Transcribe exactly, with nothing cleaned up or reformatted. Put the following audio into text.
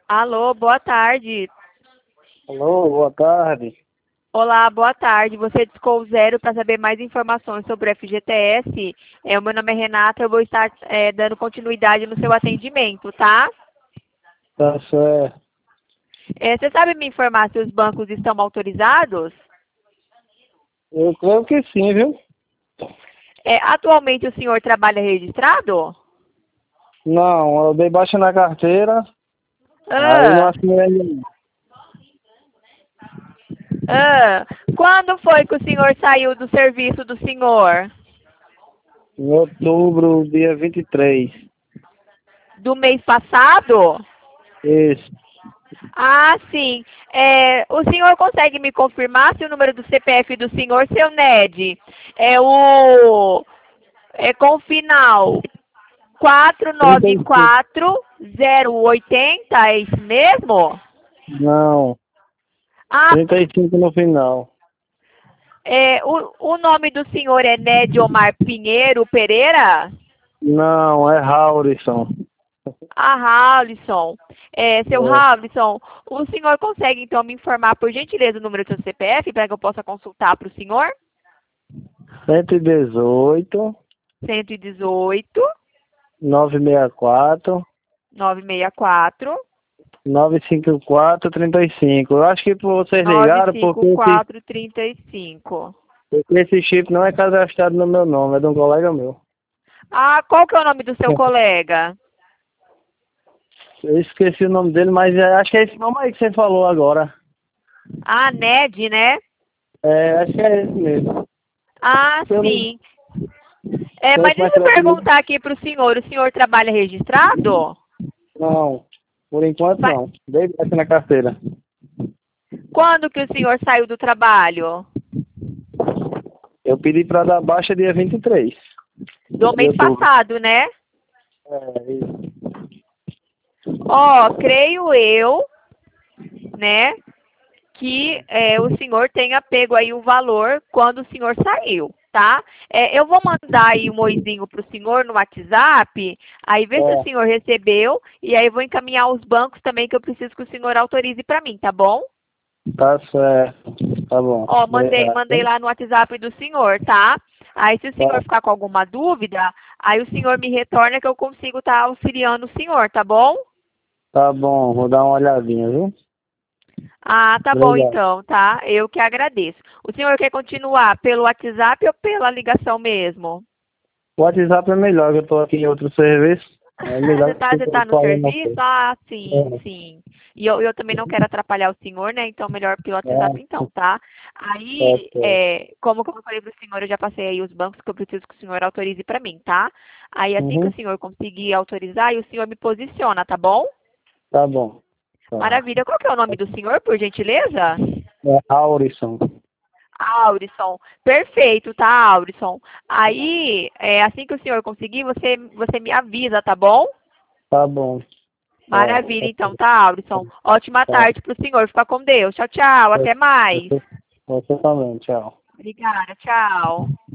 Alô, boa tarde. Alô, boa tarde. Olá, boa tarde. Você discou o zero para saber mais informações sobre o F G T S. É, o meu nome é Renata, eu vou estar é, dando continuidade no seu atendimento, tá? Tá certo. É, você sabe me informar se os bancos estão autorizados? Eu creio que sim, viu? É, atualmente o senhor trabalha registrado? Não, eu dei baixa na carteira, aí não Ah, assinei ainda. ah. Quando foi que o senhor saiu do serviço do senhor? Em outubro, dia vinte e três. Do mês passado? Isso. Ah, sim. É, o senhor consegue me confirmar se o número do C P F do senhor, seu Ned, é o é com o final quatro trinta nove e cinco. quatro zero oito zero, é isso mesmo? Não, Ah, trinta e cinco no final. é, o, o nome do senhor é Ned Omar Pinheiro Pereira? Não, é Haurison. Ah, Raulison. É, seu É Raulison, o senhor consegue então me informar, por gentileza, o número do seu C P F para que eu possa consultar para o senhor? cento e dezoito, cento e dezoito, novecentos e sessenta e quatro, novecentos e sessenta e quatro, novecentos e cinquenta e quatro, trinta e cinco. Eu acho que vocês ligaram porque esse, novecentos e cinquenta e quatro, trinta e cinco. porque esse chip não é cadastrado no meu nome, é de um colega meu. Ah, qual que é o nome do seu colega? Eu esqueci o nome dele, mas é- acho que é esse nome aí que você falou agora. Ah, Ned, né? É, acho que é esse mesmo. Ah, Se eu não sim. É, mas conheço mais deixa eu pelo apelido. perguntar aqui para o senhor. O senhor trabalha registrado? Não, por enquanto Fa- não. Dei essa na carteira. Quando que o senhor saiu do trabalho? Eu pedi pra dar baixa dia vinte e três Do de mês outubro. passado, né? É, isso. Ó, creio eu, né, que é, o senhor tenha pego aí o valor quando o senhor saiu, tá? É, eu vou mandar aí um oizinho pro senhor no WhatsApp, aí vê se o É, senhor recebeu, e aí eu vou encaminhar os bancos também que eu preciso que o senhor autorize para mim, tá bom? tá certo. Tá bom. Ó, mandei, Obrigado. mandei lá no WhatsApp do senhor, tá? Aí se o senhor Tá, ficar com alguma dúvida, aí o senhor me retorna que eu consigo estar auxiliando o senhor, tá bom? tá bom, vou dar uma olhadinha, viu? Ah, tá bom Obrigado. então, tá? Eu que agradeço. O senhor quer continuar pelo WhatsApp ou pela ligação mesmo? O WhatsApp é melhor, que eu tô aqui em outro serviço. É Você melhor tá, que você eu tá no falo na serviço? frente. Ah, sim, É, sim. E eu, eu também não quero atrapalhar o senhor, né? Então, melhor pelo WhatsApp é, então, tá? tá Aí, certo. é, como eu falei pro senhor, eu já passei aí os bancos que eu preciso que o senhor autorize pra mim, tá? Aí, assim que o Uhum, senhor conseguir autorizar, aí o senhor me posiciona, tá bom? tá bom. Tá. Maravilha. Qual que é o nome do senhor, por gentileza? É Aurison. Aurison, perfeito, tá, Aurison? Aí, é, assim que o senhor conseguir, você, você me avisa, tá bom? Tá bom. Tá. Maravilha, então, tá, Aurison? Ótima Tá. tarde pro senhor. Fica com Deus. Tchau, tchau. Até mais. Você, você também, tchau. Obrigada, tchau.